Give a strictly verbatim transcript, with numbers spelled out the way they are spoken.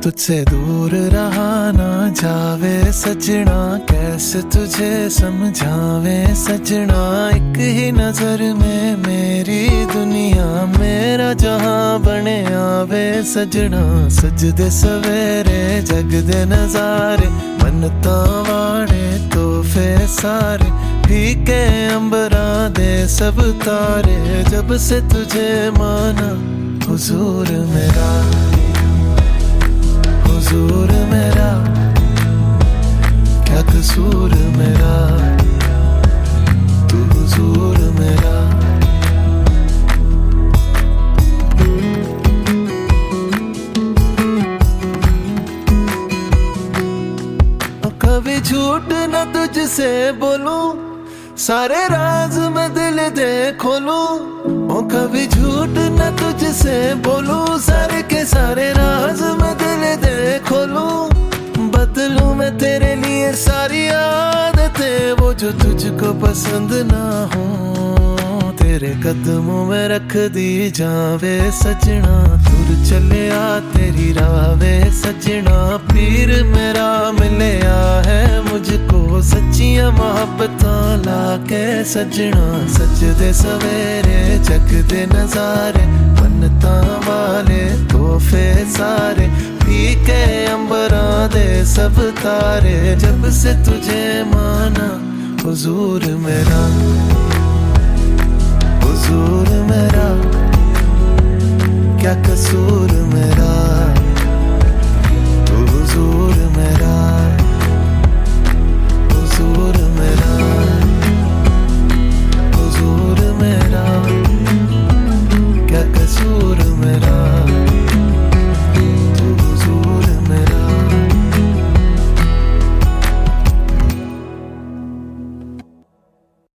तुझसे दूर रहा ना जावे सजना, कैसे तुझे समझावे सजना। एक ही नजर में मेरी दुनिया, मेरा जहां बने आवे सजना। सजदे सवेरे जगदे नजारे, मनता वाड़े तोहफे सारे। फीके अंबरा दे सब तारे, जब से तुझे माना हुजूर मेरा, हुजूर मेरा। क्या कसूर मेरा, तू हुजूर मेरा। कभी झूठ न तुझसे बोलूं, सारे राज मैं दिल दे खोलूं। ओ कभी झूठ न तुझसे बोलूं, सारे के सारे राज मैं दिल दे खोलूं। बदलूं मैं तेरे लिए सारी आदतें, वो जो तुझको पसंद ना हो। तेरे कदमों में रख दी जावे सजना, दूर चले आ तेरी रावे सजना। पीर मेरा मिलया है मुझको, सच्चियां मोहब्बतां लाके सजना। सजदे सवेरे जगदे नजारे, मन्नतां वाले तोहफे सारे। फीके अंबरां दे सब तारे, जब से तुझे माना हुजूर मेरा।